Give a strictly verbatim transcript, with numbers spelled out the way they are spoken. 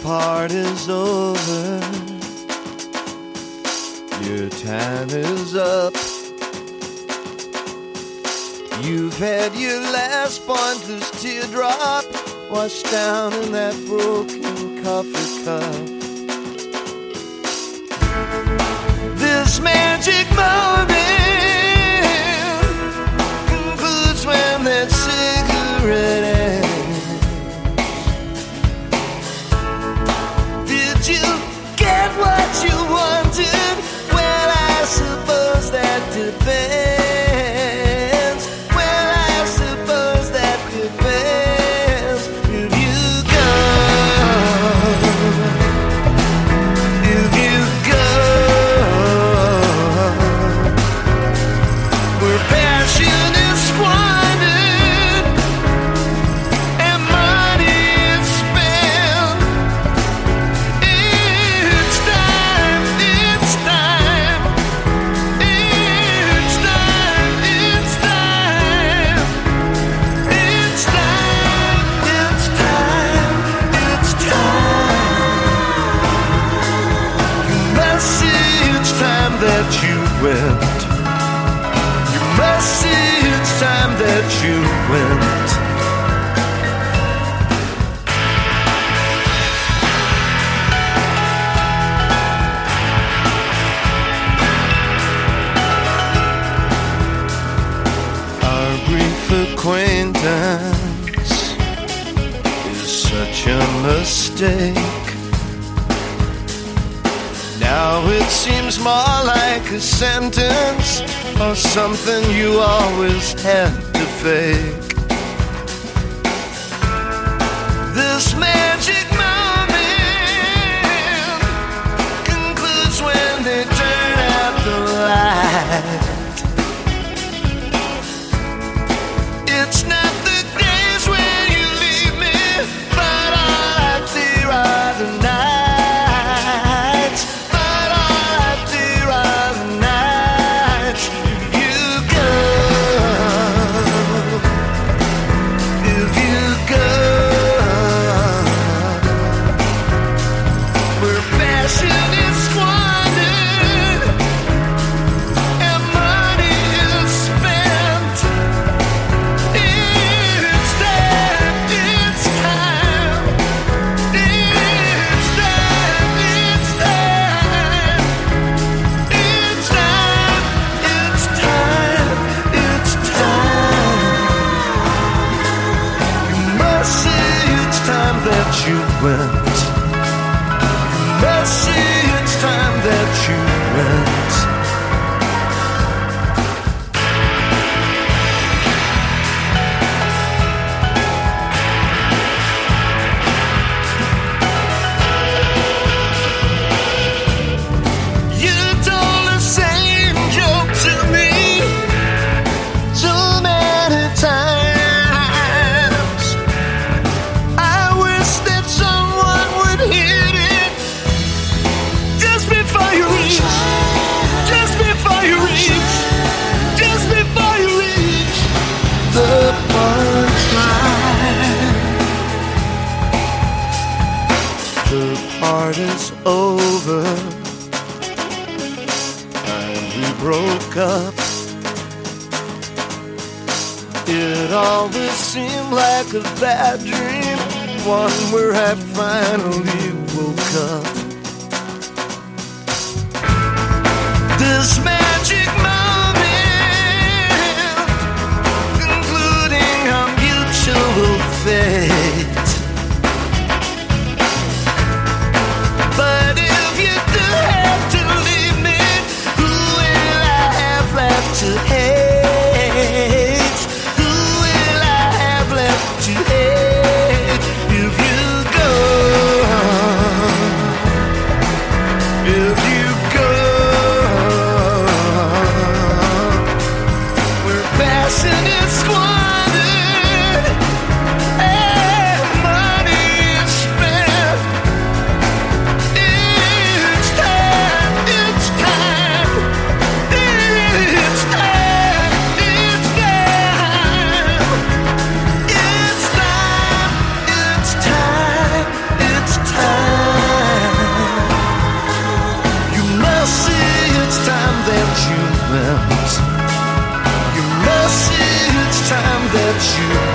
party's over, your time is up. You've had your last pointless teardrop washed down in that broken coffee cup. This magic moment concludes when that cigarette ends. Did you get what you wanted? Well, I suppose that depends. Went. You must see it's time that you went. Our brief acquaintance is such a mistake. Now it seems more like a sentence or something you always had to fake. This magic moment concludes when they turn out the light. It's not the days when you leave me, but all I fear are the nights. You went. You must see it's time that you went. You told the same joke to me so many times. The punchline. The party's over and we broke up. It always seemed like a bad dream, one where I finally woke up. This magic moment fate. But if you do have to leave me, who will I have left to hate? Who will I have left to hate? If you go, you